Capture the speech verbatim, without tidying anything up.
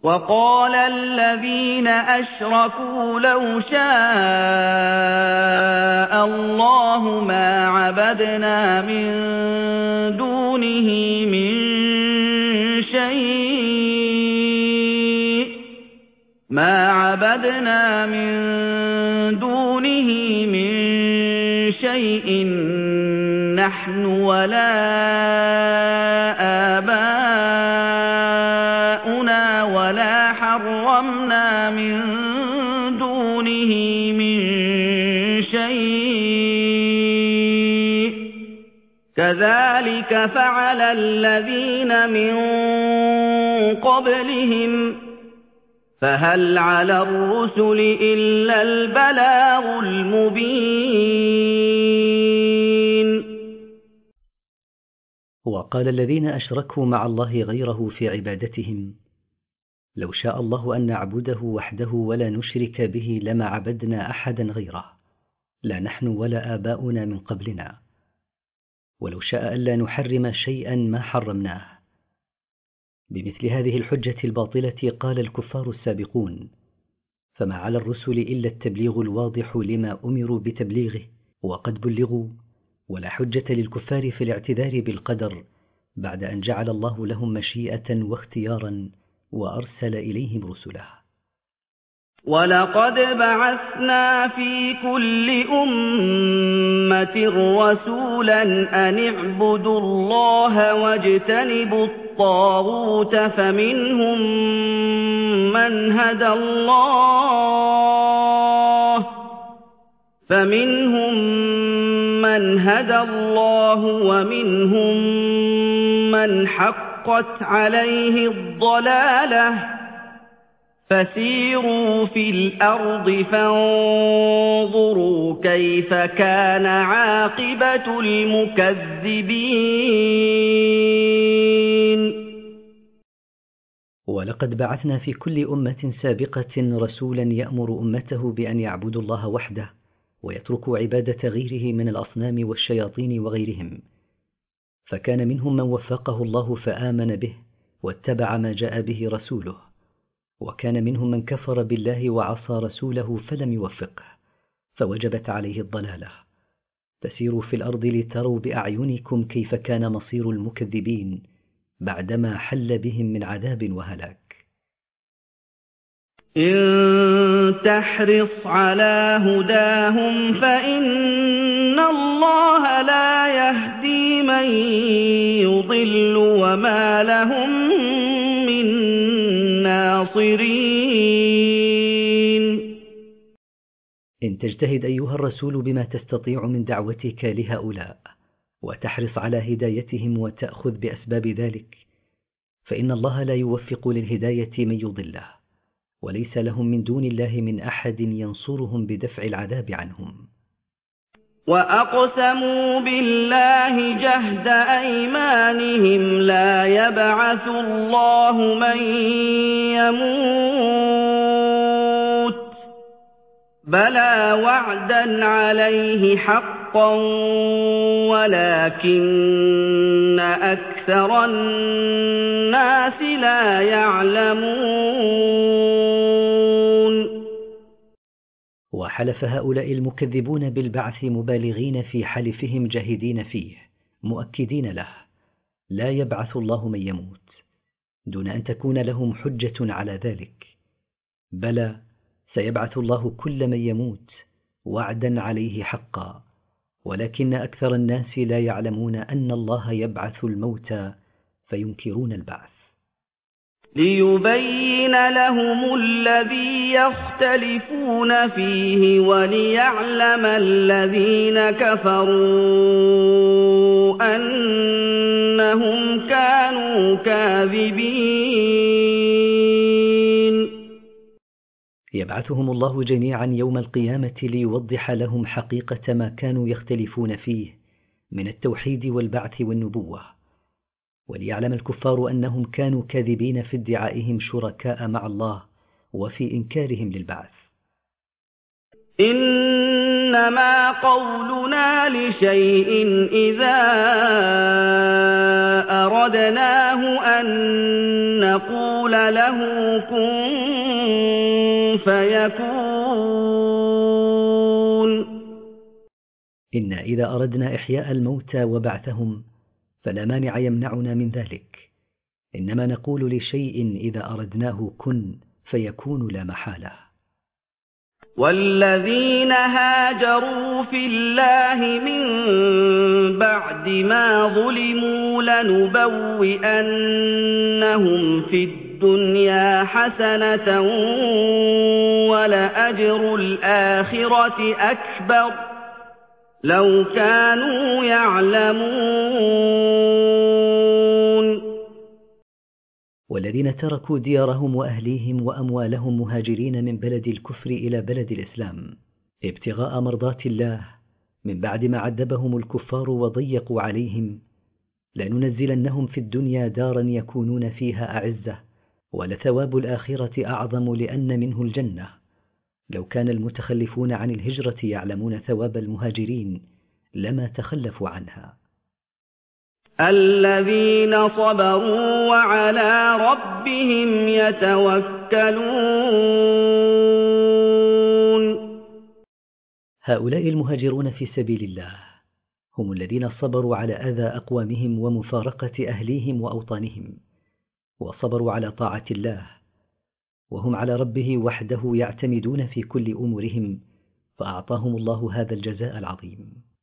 وَقَالَ الَّذِينَ أَشْرَكُوا لَوْ شَاءَ اللَّهُ مَا عَبَدْنَا مِن دُونِهِ مِن شَيْءٍ مَا عَبَدْنَا مِن دُونِهِ مِن شَيْءٍ نَّحْنُ وَلَا آبَاؤُنَا وَلَا حَرَّمْنَا مِن دُونِهِ مِن شَيْءٍ ۚ كَذَٰلِكَ فَعَلَ الَّذِينَ مِن قَبْلِهِمْ ۚ فَهَلْ عَلَى الرُّسُلِ إِلَّا الْبَلَاغُ الْمُبِينُ. وقال الذين أشركوا مع الله غيره في عبادتهم: لو شاء الله أن نعبده وحده ولا نشرك به لما عبدنا أحدا غيره، لا نحن ولا آباؤنا من قبلنا، ولو شاء ألا نحرم شيئا ما حرمناه. بمثل هذه الحجة الباطلة قال الكفار السابقون: فما على الرسل إلا التبليغ الواضح لما أمروا بتبليغه، وقد بلغوا، ولا حجة للكفار في الاعتذار بالقدر بعد أن جعل الله لهم مشيئة واختيارا وأرسل إليهم رسله. وَلَقَدْ بَعَثْنَا فِي كُلِّ أُمَّةٍ رَّسُولًا أَنِ اعْبُدُوا اللَّهَ وَاجْتَنِبُوا الطَّاغُوتَ فَمِنْهُم مَّنْ هَدَى اللَّهُ فَمِنْهُم مَّنْ هَدَى اللَّهُ وَمِنْهُم مَّنْ حَقَّتْ عَلَيْهِ الضَّلَالَةُ، فَسِيرُوا فِي الْأَرْضِ فَانظُرُوا كَيْفَ كَانَ عَاقِبَةُ الْمُكَذِّبِينَ. ولقد بعثنا في كل أمة سابقة رسولا يأمر أمته بأن يعبدوا الله وحده ويتركوا عبادة غيره من الأصنام والشياطين وغيرهم، فكان منهم من وفقه الله فآمن به واتبع ما جاء به رسوله، وكان منهم من كفر بالله وعصى رسوله فلم يوفقه فوجبت عليه الضلالة. فسيروا في الأرض لتروا بأعينكم كيف كان مصير المكذبين بعدما حل بهم من عذاب وهلاك. إن تحرص على هداهم فإن الله لا يهدي من يضل وما لهم من ناصرين. إن تجتهد أيها الرسول بما تستطيع من دعوتك لهؤلاء وتحرص على هدايتهم وتأخذ بأسباب ذلك، فإن الله لا يوفق للهداية من يضله، وليس لهم من دون الله من أحد ينصرهم بدفع العذاب عنهم. وأقسموا بالله جهد أيمانهم لا يبعث الله من يموت بلى وعدا عليه حقا ولكن أكثر الناس لا يعلمون. وحلف هؤلاء المكذبون بالبعث مبالغين في حلفهم جاهدين فيه مؤكدين له: لا يبعث الله من يموت، دون أن تكون لهم حجة على ذلك. بلى، سيبعث الله كل من يموت وعدا عليه حقا، ولكن أكثر الناس لا يعلمون أن الله يبعث الموتى فينكرون البعث. ليبين لهم الذي يختلفون فيه وليعلم الذين كفروا أنهم كانوا كاذبين. يبعثهم الله جميعا يوم القيامة ليوضح لهم حقيقة ما كانوا يختلفون فيه من التوحيد والبعث والنبوة، وليعلم الكفار أنهم كانوا كاذبين في ادعائهم شركاء مع الله وفي إنكارهم للبعث. إن إنما قولنا لشيء إذا أردناه أن نقول له كن فيكون. إن إذا أردنا إحياء الموتى وبعثهم فلا مانع يمنعنا من ذلك، إنما نقول لشيء إذا أردناه كن فيكون لا محالة. والذين هاجروا في الله من بعد ما ظلموا لنبوئنهم في الدنيا حسنة ولأجر الآخرة أكبر لو كانوا يعلمون. والذين تركوا ديارهم وأهليهم وأموالهم مهاجرين من بلد الكفر إلى بلد الإسلام ابتغاء مرضات الله من بعد ما عذبهم الكفار وضيقوا عليهم، لننزلنهم في الدنيا دارا يكونون فيها أعزة، ولثواب الآخرة أعظم لأن منه الجنة. لو كان المتخلفون عن الهجرة يعلمون ثواب المهاجرين لما تخلفوا عنها. الذين صبروا وعلى ربهم يتوكلون. هؤلاء المهاجرون في سبيل الله هم الذين صبروا على أذى أقوامهم ومفارقة أهليهم وأوطانهم، وصبروا على طاعة الله، وهم على ربه وحده يعتمدون في كل أمورهم، فأعطاهم الله هذا الجزاء العظيم.